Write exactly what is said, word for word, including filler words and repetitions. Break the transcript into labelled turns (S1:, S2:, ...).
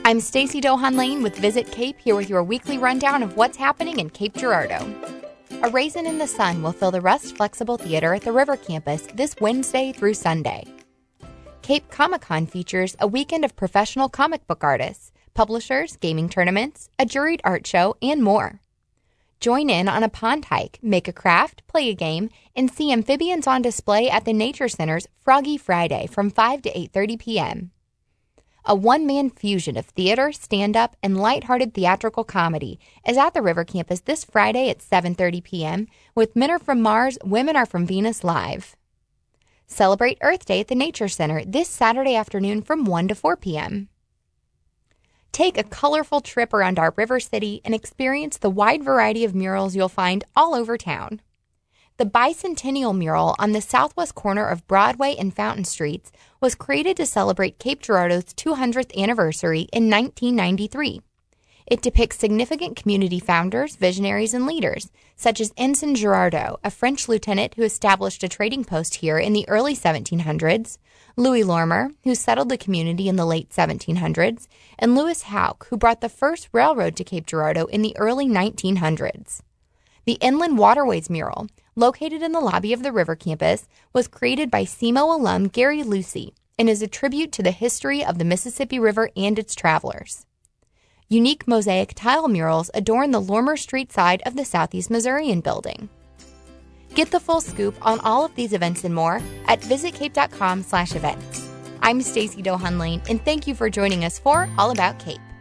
S1: I'm Stacey Dohan Lane with Visit Cape, here with your weekly rundown of what's happening in Cape Girardeau. A Raisin in the Sun will fill the Rust Flexible Theater at the River Campus this Wednesday through Sunday. Cape Comic-Con features a weekend of professional comic book artists, publishers, gaming tournaments, a juried art show, and more. Join in on a pond hike, make a craft, play a game, and see amphibians on display at the Nature Center's Froggy Friday from five to eight thirty p.m. A one-man fusion of theater, stand-up, and lighthearted theatrical comedy is at the River Campus this Friday at seven thirty p.m. with Men Are From Mars, Women Are From Venus live. Celebrate Earth Day at the Nature Center this Saturday afternoon from one to four p.m. Take a colorful trip around our River City and experience the wide variety of murals you'll find all over town. The Bicentennial mural on the southwest corner of Broadway and Fountain Streets was created to celebrate Cape Girardeau's two hundredth anniversary in nineteen ninety-three. It depicts significant community founders, visionaries, and leaders, such as Ensign Girardot, a French lieutenant who established a trading post here in the early seventeen hundreds, Louis Lorimer, who settled the community in the late seventeen hundreds, and Louis Houck, who brought the first railroad to Cape Girardeau in the early nineteen hundreds. The Inland Waterways mural, located in the lobby of the River Campus, was created by S E M O alum Gary Lucy and is a tribute to the history of the Mississippi River and its travelers. Unique mosaic tile murals adorn the Lorimer Street side of the Southeast Missourian building. Get the full scoop on all of these events and more at visitcape.com slash events. I'm Stacey Dohan Lane, and thank you for joining us for All About Cape.